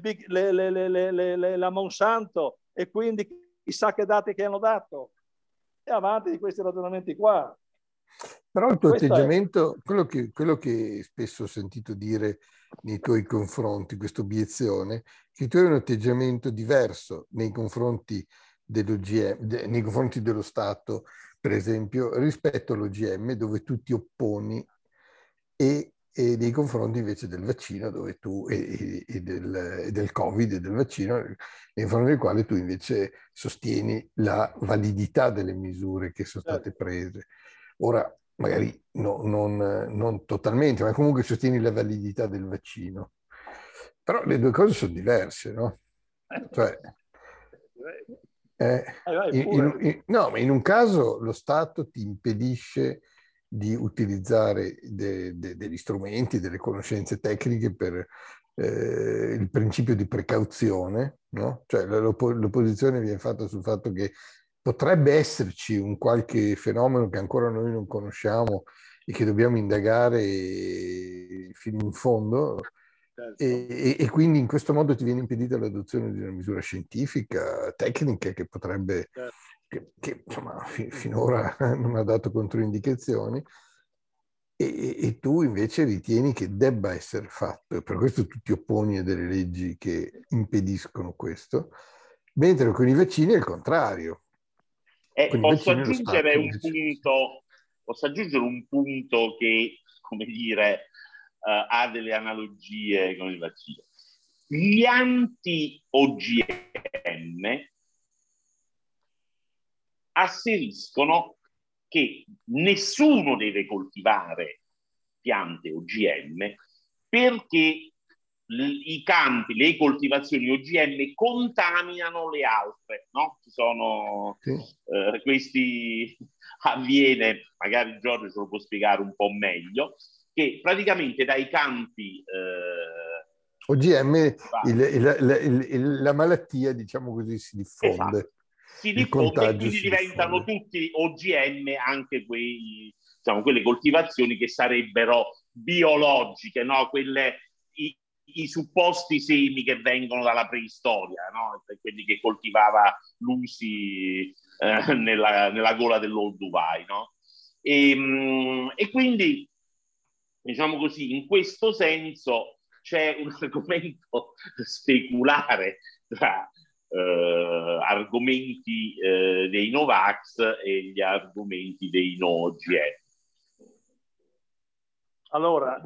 la Monsanto, e quindi chissà che dati che hanno dato, e avanti di questi ragionamenti qua. Però il tuo atteggiamento, quello che spesso ho sentito dire nei tuoi confronti, questa obiezione, che tu hai un atteggiamento diverso nei confronti dell'OGM, nei confronti dello Stato, per esempio, rispetto all'OGM, dove tu ti opponi, e nei confronti invece del vaccino, dove tu, e del Covid e del vaccino, nei confronti del quale tu invece sostieni la validità delle misure che sono state prese. Ora, magari non totalmente, ma comunque sostieni la validità del vaccino. Però le due cose sono diverse, no? Cioè, No, ma in un caso lo Stato ti impedisce di utilizzare degli strumenti, delle conoscenze tecniche per il principio di precauzione, no? Cioè l'opposizione viene fatta sul fatto che potrebbe esserci un qualche fenomeno che ancora noi non conosciamo e che dobbiamo indagare fino in fondo. Certo. E quindi in questo modo ti viene impedita l'adozione di una misura scientifica, tecnica, che potrebbe, Certo. che, insomma, finora non ha dato controindicazioni, e tu invece ritieni che debba essere fatto, e per questo tu ti opponi a delle leggi che impediscono questo, mentre con i vaccini è il contrario. Con i Posso vaccini lo aggiungere Stato un dice... punto, che, come dire, ha delle analogie con il vaccino. Gli anti-OGM asseriscono che nessuno deve coltivare piante OGM perché i campi, le coltivazioni OGM contaminano le altre, no? Ci sono questi, avviene, magari Giorgio ce lo può spiegare un po' meglio, che praticamente dai campi OGM, la malattia, diciamo così, si diffonde. Esatto. Si Il diffonde e contagio quindi si diventano diffonde. tutti OGM, anche quelle coltivazioni che sarebbero biologiche, no? I supposti semi che vengono dalla preistoria, no? Quelli che coltivava Lucy nella gola dell'Olduvai, no? E quindi, diciamo così, in questo senso c'è un argomento speculare tra argomenti dei Novax e gli argomenti dei no OGM. Allora,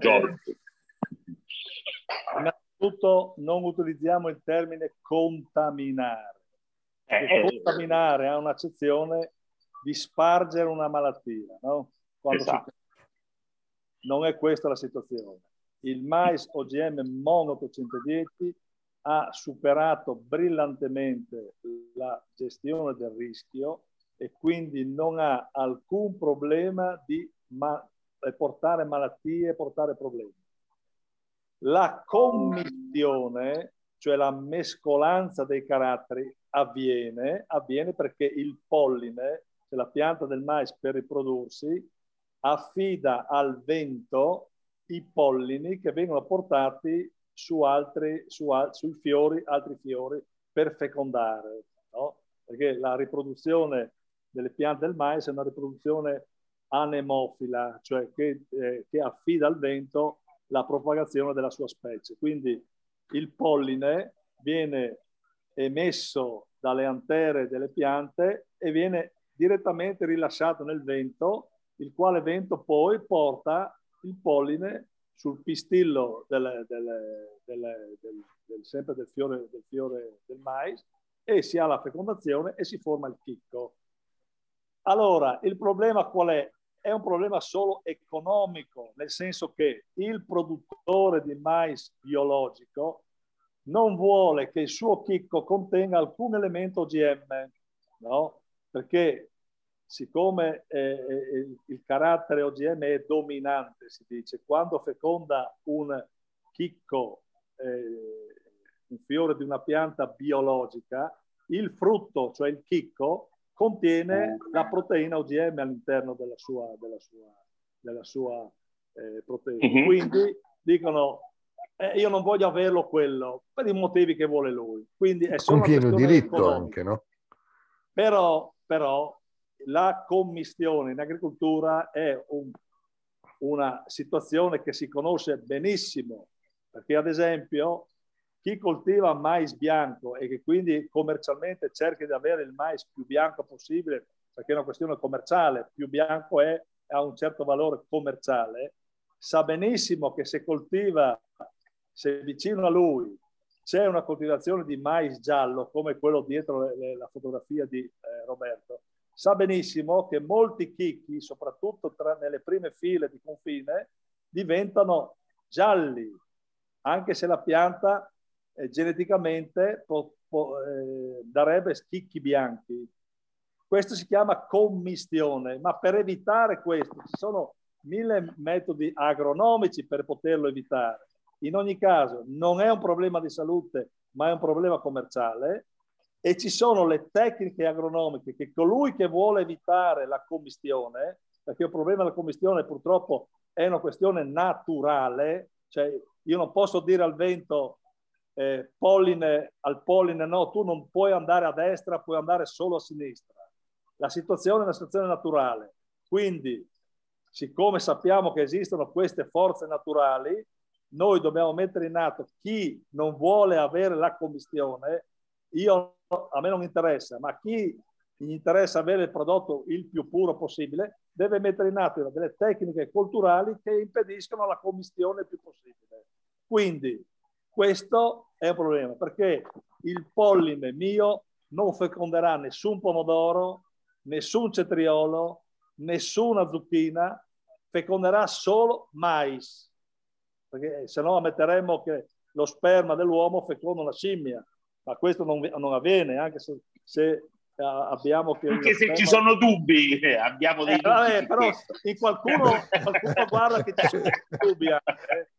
innanzitutto non utilizziamo il termine contaminare. Contaminare ha un'accezione di spargere una malattia, no? Esatto. Non è questa la situazione. Il mais OGM Mono 810 ha superato brillantemente la gestione del rischio e quindi non ha alcun problema di portare malattie, portare problemi. La commistione, cioè la mescolanza dei caratteri, avviene perché il polline, cioè la pianta del mais per riprodursi, affida al vento i pollini che vengono portati sui fiori, altri fiori, per fecondare, no? Perché la riproduzione delle piante del mais è una riproduzione anemofila, cioè che affida al vento la propagazione della sua specie. Quindi il polline viene emesso dalle antere delle piante e viene direttamente rilasciato nel vento, il quale vento poi porta il polline sul pistillo sempre del fiore del mais, e si ha la fecondazione e si forma il chicco. Allora, il problema qual è? È un problema solo economico, nel senso che il produttore di mais biologico non vuole che il suo chicco contenga alcun elemento OGM, no? Perché siccome il carattere OGM è dominante, si dice, quando feconda un chicco, un fiore di una pianta biologica, il frutto, cioè il chicco, contiene la proteina OGM all'interno della sua proteina. Quindi dicono, io non voglio averlo quello, per i motivi che vuole lui. Quindi è solo con una pieno questione diritto economica. anche, no? Però la commistione in agricoltura è una situazione che si conosce benissimo, perché ad esempio chi coltiva mais bianco e che quindi commercialmente cerca di avere il mais più bianco possibile, perché è una questione commerciale, più bianco ha un certo valore commerciale, sa benissimo che se vicino a lui c'è una coltivazione di mais giallo, come quello dietro la fotografia di Roberto, sa benissimo che molti chicchi, soprattutto nelle prime file di confine, diventano gialli, anche se la pianta geneticamente darebbe schicchi bianchi. Questo si chiama commistione, ma per evitare questo ci sono 1000 metodi agronomici per poterlo evitare. In ogni caso non è un problema di salute, ma è un problema commerciale, e ci sono le tecniche agronomiche che colui che vuole evitare la commistione, perché il problema della commistione purtroppo è una questione naturale, cioè io non posso dire al vento polline, al polline no, tu non puoi andare a destra, puoi andare solo a sinistra. La situazione è una situazione naturale, quindi siccome sappiamo che esistono queste forze naturali, noi dobbiamo mettere in atto chi non vuole avere la commistione, a me non interessa, ma chi gli interessa avere il prodotto il più puro possibile, deve mettere in atto delle tecniche culturali che impediscono la commistione il più possibile. Quindi questo è un problema, perché il polline mio non feconderà nessun pomodoro, nessun cetriolo, nessuna zucchina, feconderà solo mais, perché se no ammetteremmo che lo sperma dell'uomo feconda una scimmia, ma questo non avviene, anche se abbiamo che anche se sperma... ci sono dubbi, abbiamo dei dubbi però in qualcuno guarda che ci sono dubbi anche,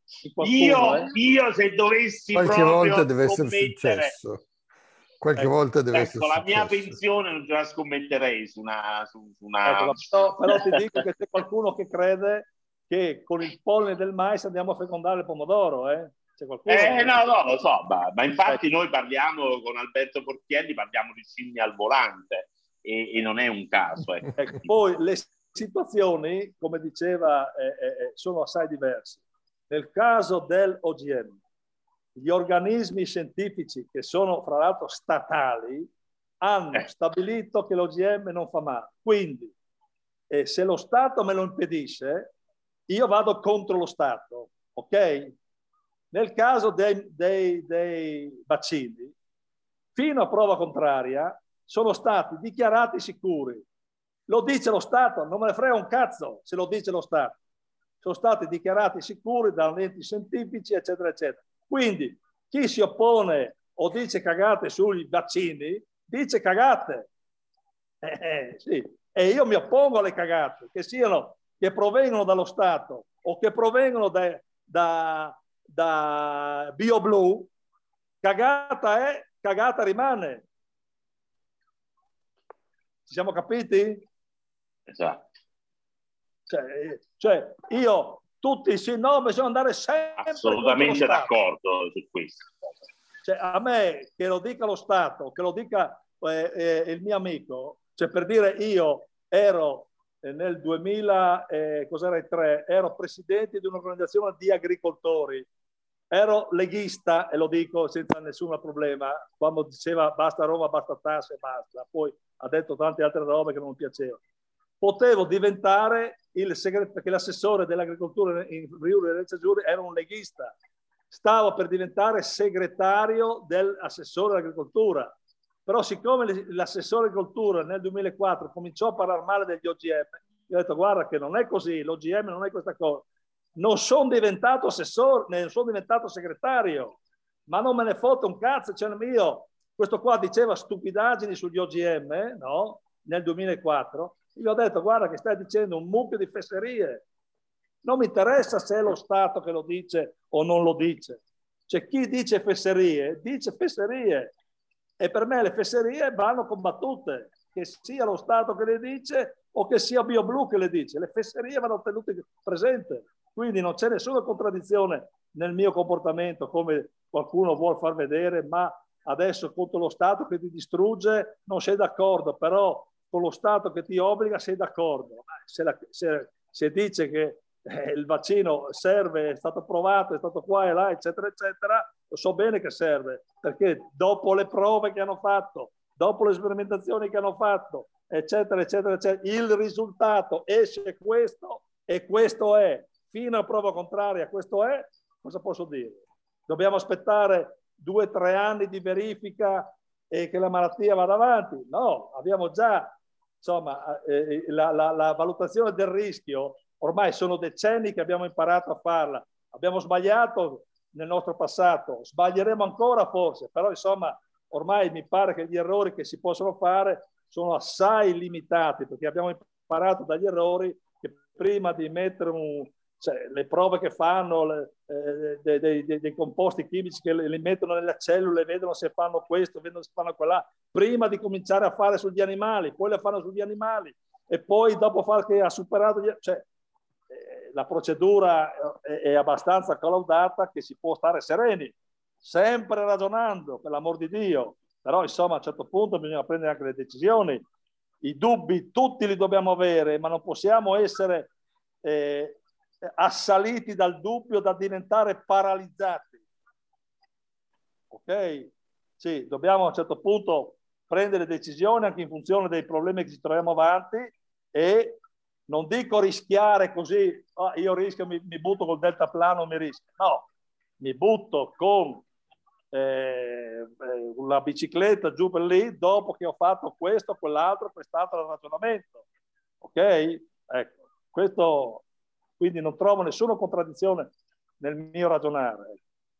io se dovessi qualche volta deve essere scommettere, successo. Qualche volta deve essere la successo. mia pensione non ce la scommetterei su una... Ecco, però ti dico che c'è qualcuno che crede che con il polline del mais andiamo a fecondare il pomodoro, C'è qualcuno no, lo so, ma infatti noi parliamo con Alberto Portielli, parliamo di scimmia al volante e non è un caso. Ecco, poi le situazioni, come diceva, sono assai diverse. Nel caso dell'OGM, gli organismi scientifici che sono fra l'altro statali hanno stabilito che l'OGM non fa male. Quindi se lo Stato me lo impedisce, io vado contro lo Stato, ok? Nel caso dei vaccini, fino a prova contraria, sono stati dichiarati sicuri. Lo dice lo Stato, non me ne frega un cazzo se lo dice lo Stato. Sono stati dichiarati sicuri da enti scientifici, eccetera, eccetera. Quindi chi si oppone o dice cagate sui vaccini, dice cagate. Sì. E io mi oppongo alle cagate, che provengono dallo Stato o che provengono da BioBlue. Cagata è, cagata rimane. Ci siamo capiti? Esatto. Cioè io tutti sì, no, bisogna andare sempre assolutamente d'accordo su questo. Cioè, a me che lo dica lo Stato, che lo dica il mio amico, cioè per dire io ero nel 2003 ero presidente di un'organizzazione di agricoltori, ero leghista e lo dico senza nessun problema, quando diceva basta Roma, basta tasse e basta, poi ha detto tante altre robe che non mi piacevano. Potevo diventare il segretario, perché l'assessore dell'agricoltura in Friuli Venezia Giulia era un leghista. Stavo per diventare segretario dell'assessore dell'agricoltura. Però siccome l'assessore dell'agricoltura nel 2004 cominciò a parlare male degli OGM, io ho detto guarda che non è così, l'OGM non è questa cosa. Non sono diventato assessore, ne sono diventato segretario, ma non me ne fotte un cazzo, c'è il mio. Questo qua diceva stupidaggini sugli OGM, no? Nel 2004. Io ho detto guarda che stai dicendo un mucchio di fesserie. Non mi interessa se è lo Stato che lo dice o non lo dice. C'è chi dice fesserie. E per me le fesserie vanno combattute, che sia lo Stato che le dice o che sia BioBlue che le dice. Le fesserie vanno tenute presenti. Quindi non c'è nessuna contraddizione nel mio comportamento, come qualcuno vuol far vedere, ma adesso contro lo Stato che ti distrugge non sei d'accordo, però con lo Stato che ti obbliga sei d'accordo. Se dice che il vaccino serve, è stato provato, è stato qua e là, eccetera, eccetera, lo so bene che serve, perché dopo le prove che hanno fatto, dopo le sperimentazioni che hanno fatto, eccetera, eccetera, eccetera, il risultato esce questo e questo è. Fino a prova contraria, questo è, cosa posso dire? Dobbiamo aspettare 2 o 3 anni di verifica e che la malattia vada avanti? No, abbiamo già, insomma, la valutazione del rischio, ormai sono decenni che abbiamo imparato a farla. Abbiamo sbagliato nel nostro passato, sbaglieremo ancora forse, però insomma ormai mi pare che gli errori che si possono fare sono assai limitati, perché abbiamo imparato dagli errori che prima di mettere le prove che fanno dei composti chimici che li mettono nelle cellule, vedono se fanno questo, vedono se fanno quella, prima di cominciare a fare sugli animali, poi le fanno sugli animali e poi dopo che ha superato la procedura è abbastanza collaudata che si può stare sereni, sempre ragionando, per l'amor di Dio, però insomma a un certo punto bisogna prendere anche le decisioni. I dubbi tutti li dobbiamo avere, ma non possiamo essere assaliti dal dubbio da diventare paralizzati. Ok? Sì, dobbiamo a un certo punto prendere decisioni anche in funzione dei problemi che ci troviamo avanti e non dico rischiare così, io rischio, mi butto col deltaplano, mi rischio. No, mi butto con la bicicletta giù per lì dopo che ho fatto questo, quell'altro, quest'altro ragionamento. Ok? Ecco, questo, quindi non trovo nessuna contraddizione nel mio ragionare.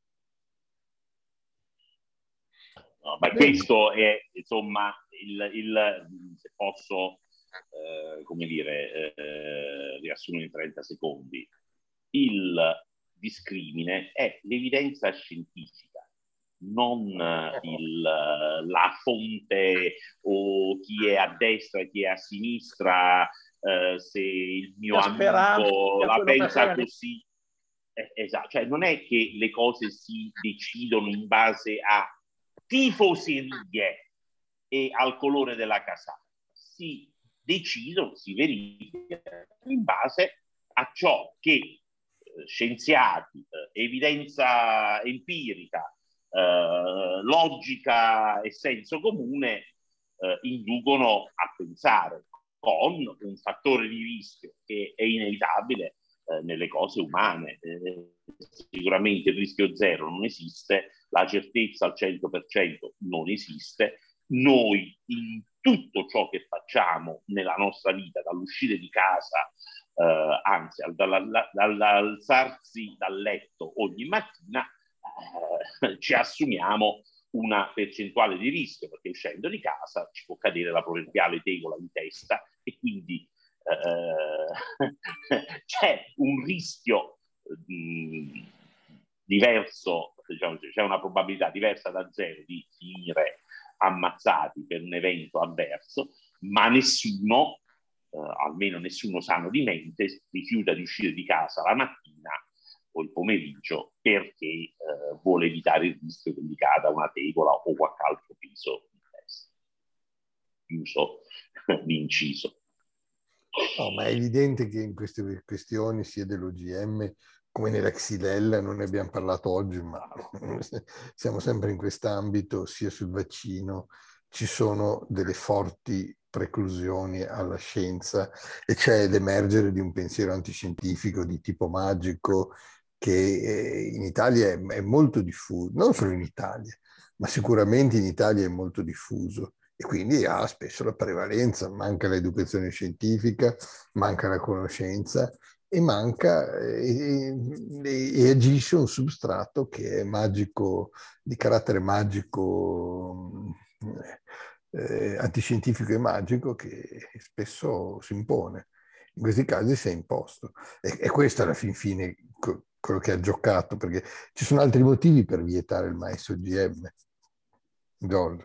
No, ma questo è, insomma, se posso, come dire, riassumere in 30 secondi, il discrimine è l'evidenza scientifica, non la fonte o chi è a destra e chi è a sinistra, se il mio amico la pensa così. Esatto, cioè non è che le cose si decidono in base a tifoserie e al colore della casacca, si decidono, si verificano in base a ciò che scienziati, evidenza empirica, logica e senso comune inducono a pensare, con un fattore di rischio che è inevitabile nelle cose umane. Sicuramente il rischio zero non esiste, la certezza al 100% non esiste. Noi in tutto ciò che facciamo nella nostra vita, dall'uscire di casa, anzi dall'alzarsi dal letto ogni mattina, ci assumiamo una percentuale di rischio, perché uscendo di casa ci può cadere la proverbiale tegola in testa e quindi c'è un rischio diverso, diciamo, c'è una probabilità diversa da zero di finire ammazzati per un evento avverso, ma nessuno, almeno nessuno sano di mente, rifiuta di uscire di casa la mattina o il pomeriggio perché vuole evitare il rischio che gli cada una tegola o qualche altro peso in testa. Chiuso l'inciso. No, ma è evidente che in queste questioni, sia dell'OGM come nella Xylella, non ne abbiamo parlato oggi, ma siamo sempre in quest'ambito, sia sul vaccino, ci sono delle forti preclusioni alla scienza e c'è l'emergere di un pensiero antiscientifico di tipo magico che in Italia è molto diffuso, non solo in Italia, ma sicuramente in Italia è molto diffuso. E quindi ha spesso la prevalenza, manca l'educazione scientifica, manca la conoscenza e manca e agisce un substrato che è magico, di carattere magico, antiscientifico e magico, che spesso si impone. In questi casi si è imposto. E questo alla fin fine quello che ha giocato, perché ci sono altri motivi per vietare il mais OGM. Giorgio.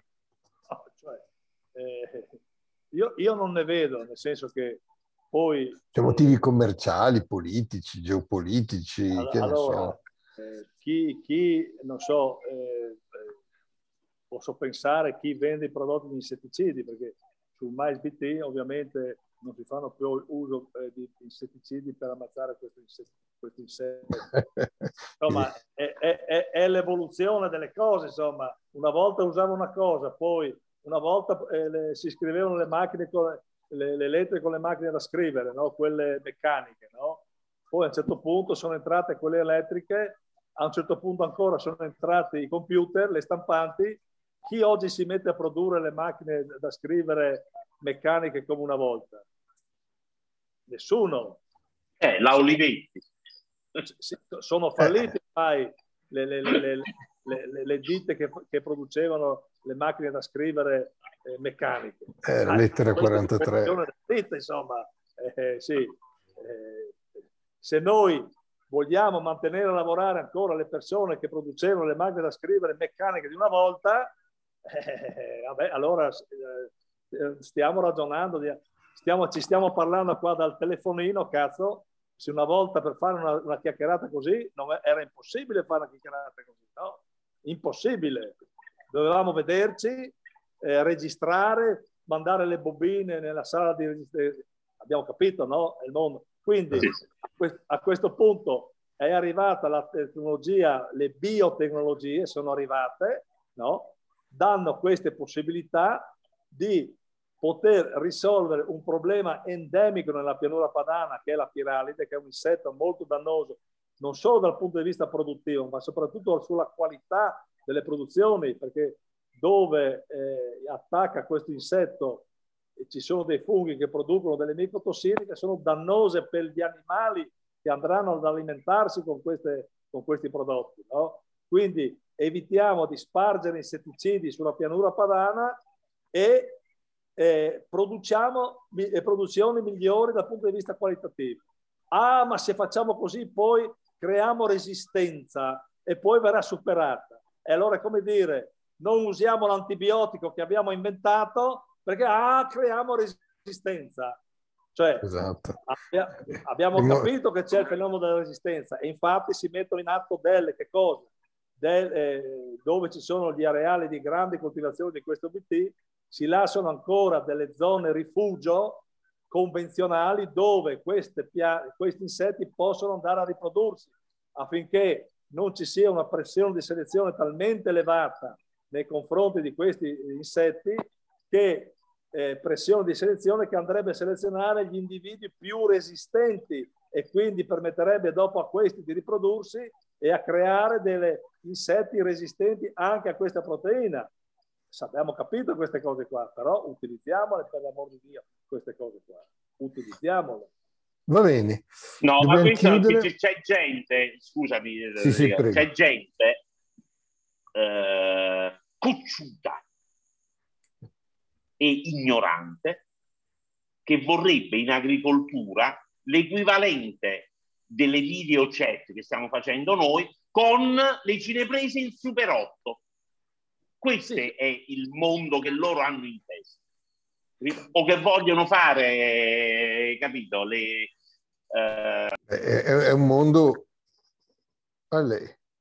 Io non ne vedo, nel senso che poi... C'è motivi commerciali, politici, geopolitici, che ne so. Chi non so, posso pensare chi vende i prodotti di insetticidi, perché sul mais BT ovviamente non si fanno più uso di insetticidi per ammazzare questi insetti. Insomma, è l'evoluzione delle cose, insomma. Una volta usavo una cosa, poi una volta si scrivevano le macchine le lettere con le macchine da scrivere, no? Quelle meccaniche, no? Poi a un certo punto sono entrate quelle elettriche, a un certo punto ancora sono entrati i computer, le stampanti. Chi oggi si mette a produrre le macchine da scrivere meccaniche come una volta? Nessuno. La Olivetti. Sono fallite ormai le ditte che producevano le macchine da scrivere meccaniche. La lettera 43. Insomma, sì. Se noi vogliamo mantenere a lavorare ancora le persone che producevano le macchine da scrivere meccaniche di una volta, vabbè, allora stiamo ragionando, ci stiamo parlando qua dal telefonino, cazzo, se una volta per fare una chiacchierata così era impossibile fare una chiacchierata così, no? Impossibile. Dovevamo vederci, registrare, mandare le bobine nella sala di registrazione. Abbiamo capito, no? È il mondo. Quindi a questo punto è arrivata la tecnologia, le biotecnologie sono arrivate, no? Danno queste possibilità di poter risolvere un problema endemico nella pianura padana, che è la piralide, che è un insetto molto dannoso, non solo dal punto di vista produttivo, ma soprattutto sulla qualità delle produzioni, perché dove attacca questo insetto ci sono dei funghi che producono delle micotossine che sono dannose per gli animali che andranno ad alimentarsi con questi prodotti, no? Quindi evitiamo di spargere insetticidi sulla pianura padana e produciamo produzioni migliori dal punto di vista qualitativo. Ah, ma se facciamo così poi creiamo resistenza e poi verrà superata. E allora, come dire, non usiamo l'antibiotico che abbiamo inventato perché creiamo resistenza. Cioè, esatto. Abbiamo capito che c'è il fenomeno della resistenza e infatti si mettono in atto delle cose, dove ci sono gli areali di grande coltivazione di questo BT, si lasciano ancora delle zone rifugio convenzionali dove questi insetti possono andare a riprodursi, affinché non ci sia una pressione di selezione talmente elevata nei confronti di questi insetti che pressione di selezione che andrebbe a selezionare gli individui più resistenti e quindi permetterebbe dopo a questi di riprodursi e a creare degli insetti resistenti anche a questa proteina. Abbiamo capito queste cose qua, però utilizziamole, per l'amor di Dio, queste cose qua. Utilizziamole. Va bene. No, dobbiamo ma chiudere. C'è gente, scusami, Sì, c'è gente cocciuta e ignorante che vorrebbe in agricoltura l'equivalente delle video chat che stiamo facendo noi con le cineprese in Super 8. Questo è il mondo che loro hanno in testa. O che vogliono fare, capito? È un mondo a lei.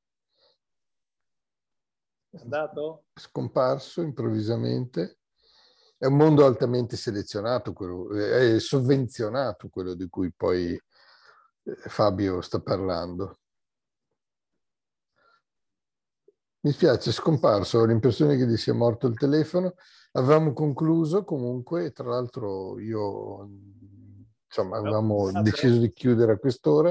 È andato? Scomparso improvvisamente. È un mondo altamente selezionato, è sovvenzionato quello di cui poi Fabio sta parlando. Mi spiace, è scomparso, ho l'impressione che gli sia morto il telefono. Avevamo concluso comunque, tra l'altro io, insomma, avevamo deciso di chiudere a quest'ora.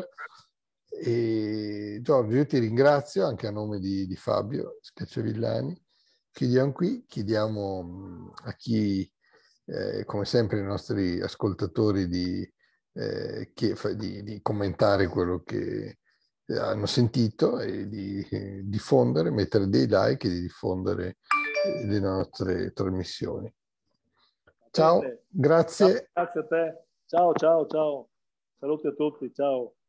E Giorgio, io ti ringrazio anche a nome di Fabio Scacciavillani. Chiudiamo qui, chiediamo a chi, come sempre, i nostri ascoltatori di commentare quello che hanno sentito e di diffondere, mettere dei like e di diffondere le nostre trasmissioni. Ciao, grazie. Ciao, grazie a te. Ciao. Saluti a tutti, ciao.